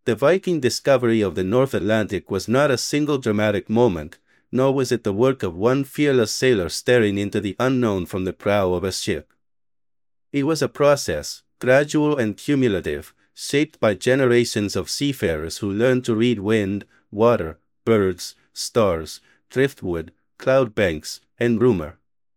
The Viking discovery of the North Atlantic was not a single dramatic moment, nor was it the work of one fearless sailor staring into the unknown from the prow of a ship. It was a process, gradual and cumulative, shaped by generations of seafarers who learned to read wind, water, birds, stars, driftwood, cloud banks, and rumor.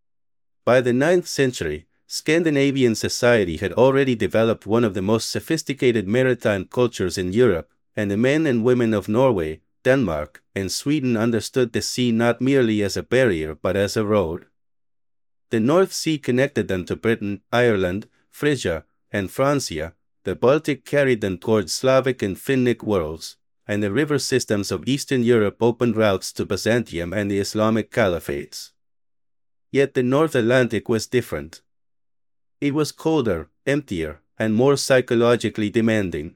By the 9th century, Scandinavian society had already developed one of the most sophisticated maritime cultures in Europe, and the men and women of Norway, Denmark, and Sweden understood the sea not merely as a barrier but as a road. The North Sea connected them to Britain, Ireland, Frisia, and Francia. The Baltic carried them towards Slavic and Finnic worlds, and the river systems of Eastern Europe opened routes to Byzantium and the Islamic caliphates. Yet the North Atlantic was different. It was colder, emptier, and more psychologically demanding.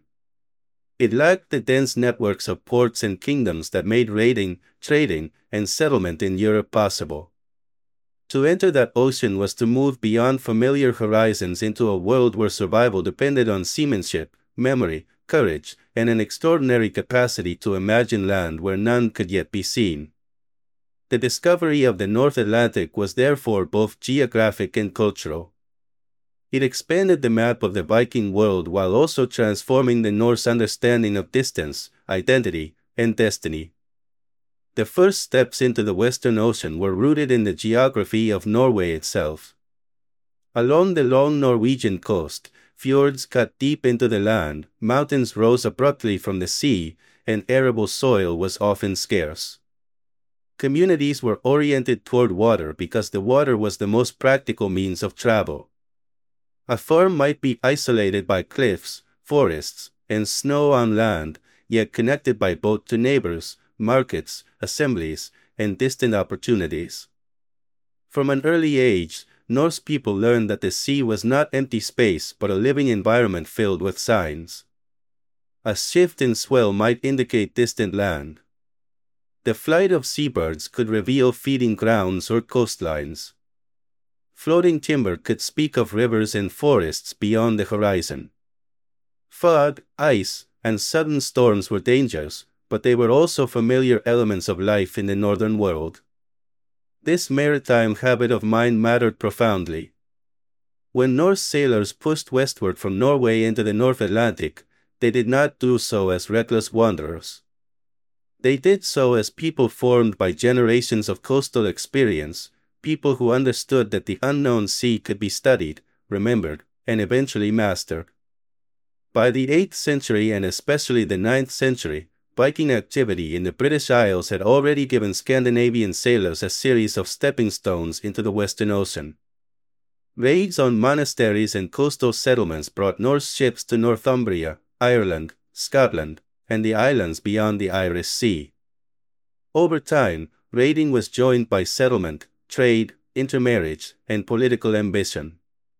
It lacked the dense networks of ports and kingdoms that made raiding, trading, and settlement in Europe possible. To enter that ocean was to move beyond familiar horizons into a world where survival depended on seamanship, memory, courage, and an extraordinary capacity to imagine land where none could yet be seen. The discovery of the North Atlantic was therefore both geographic and cultural. It expanded the map of the Viking world while also transforming the Norse understanding of distance, identity, and destiny. The first steps into the Western Ocean were rooted in the geography of Norway itself. Along the long Norwegian coast, fjords cut deep into the land, mountains rose abruptly from the sea, and arable soil was often scarce. Communities were oriented toward water because the water was the most practical means of travel. A farm might be isolated by cliffs, forests, and snow on land, yet connected by boat to neighbors, markets, assemblies, and distant opportunities. From an early age, Norse people learned that the sea was not empty space but a living environment filled with signs. A shift in swell might indicate distant land. The flight of seabirds could reveal feeding grounds or coastlines. Floating timber could speak of rivers and forests beyond the horizon. Fog, ice, and sudden storms were dangers, but they were also familiar elements of life in the northern world. This maritime habit of mind mattered profoundly. When Norse sailors pushed westward from Norway into the North Atlantic, they did not do so as reckless wanderers. They did so as people formed by generations of coastal experience, people who understood that the unknown sea could be studied, remembered, and eventually mastered. By the 8th century and especially the 9th century, Viking activity in the British Isles had already given Scandinavian sailors a series of stepping stones into the Western Ocean. Raids on monasteries and coastal settlements brought Norse ships to Northumbria, Ireland, Scotland, and the islands beyond the Irish Sea. Over time, raiding was joined by settlement, trade, intermarriage, and political ambition.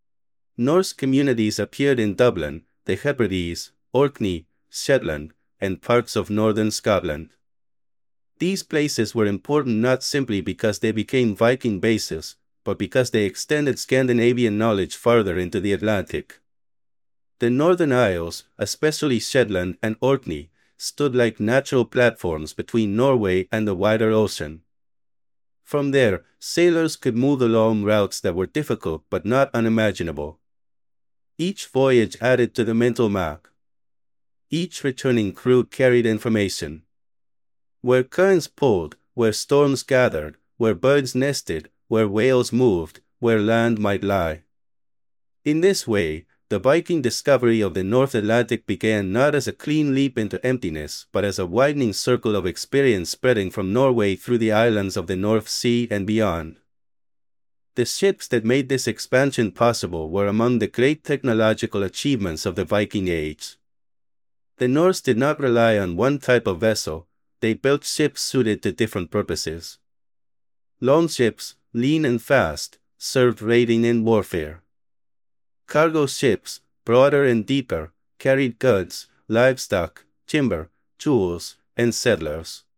Norse communities appeared in Dublin, the Hebrides, Orkney, Shetland, and parts of northern Scotland. These places were important not simply because they became Viking bases, but because they extended Scandinavian knowledge farther into the Atlantic. The Northern Isles, especially Shetland and Orkney, stood like natural platforms between Norway and the wider ocean. From there, sailors could move along routes that were difficult but not unimaginable. Each voyage added to the mental map. Each returning crew carried information. Where currents pulled, where storms gathered, where birds nested, where whales moved, where land might lie. In this way, the Viking discovery of the North Atlantic began not as a clean leap into emptiness, but as a widening circle of experience spreading from Norway through the islands of the North Sea and beyond. The ships that made this expansion possible were among the great technological achievements of the Viking Age. The Norse did not rely on one type of vessel, they built ships suited to different purposes. Long ships, lean and fast, served raiding and warfare. Cargo ships, broader and deeper, carried goods, livestock, timber, tools, and settlers.